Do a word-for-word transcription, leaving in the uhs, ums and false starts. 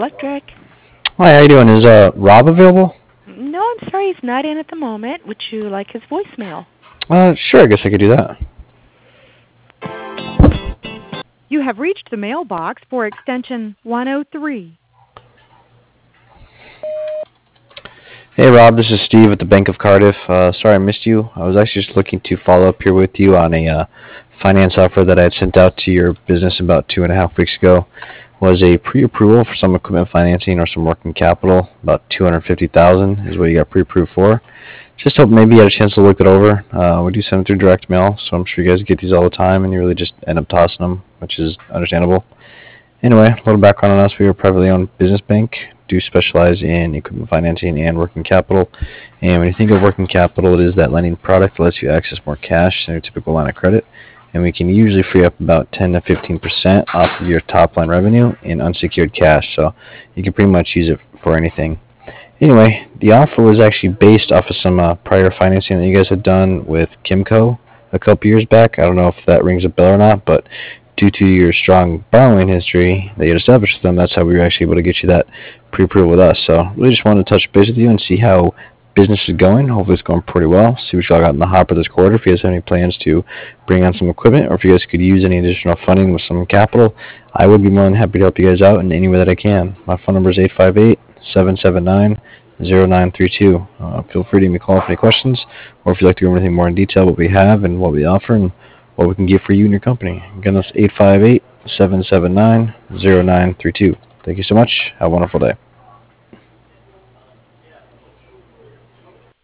Electric. Hi, how you doing? Is uh Rob available? No, I'm sorry, he's not in at the moment. Would you like his voicemail? Uh, sure, I guess I could do that. You have reached the mailbox for extension one oh three. Hey Rob, this is Steve at the Bank of Cardiff. Uh, sorry I missed you. I was actually just looking to follow up here with you on a uh, finance offer that I had sent out to your business about two and a half weeks ago. Was a pre-approval for some equipment financing or some working capital. About two hundred fifty thousand dollars is what you got pre-approved for. Just hope maybe you had a chance to look it over. Uh, we do send them through direct mail, so I'm sure you guys get these all the time, and you really just end up tossing them, which is understandable. Anyway, a little background on us. We are a privately owned business bank, do specialize in equipment financing and working capital. And when you think of working capital, it is that lending product that lets you access more cash than your typical line of credit. And we can usually free up about ten to fifteen percent off of your top line revenue in unsecured cash. So you can pretty much use it for anything. Anyway, the offer was actually based off of some uh, prior financing that you guys had done with Kimco a couple years back. I don't know if that rings a bell or not, but due to your strong borrowing history that you had established with them, that's how we were actually able to get you that pre-approval with us. So really just wanted to touch base with you and see how business is going. Hopefully it's going pretty well. See what y'all got in the hopper this quarter. If you guys have any plans to bring on some equipment, or if you guys could use any additional funding with some capital, I would be more than happy to help you guys out in any way that I can. My phone number is eight five eight, seven seven nine, zero nine three two. Uh, feel free to give me a call for any questions, or if you'd like to go over anything more in detail, what we have and what we offer and what we can get for you and your company. Again, that's eight five eight, seven seven nine, zero nine three two. Thank you so much. Have a wonderful day.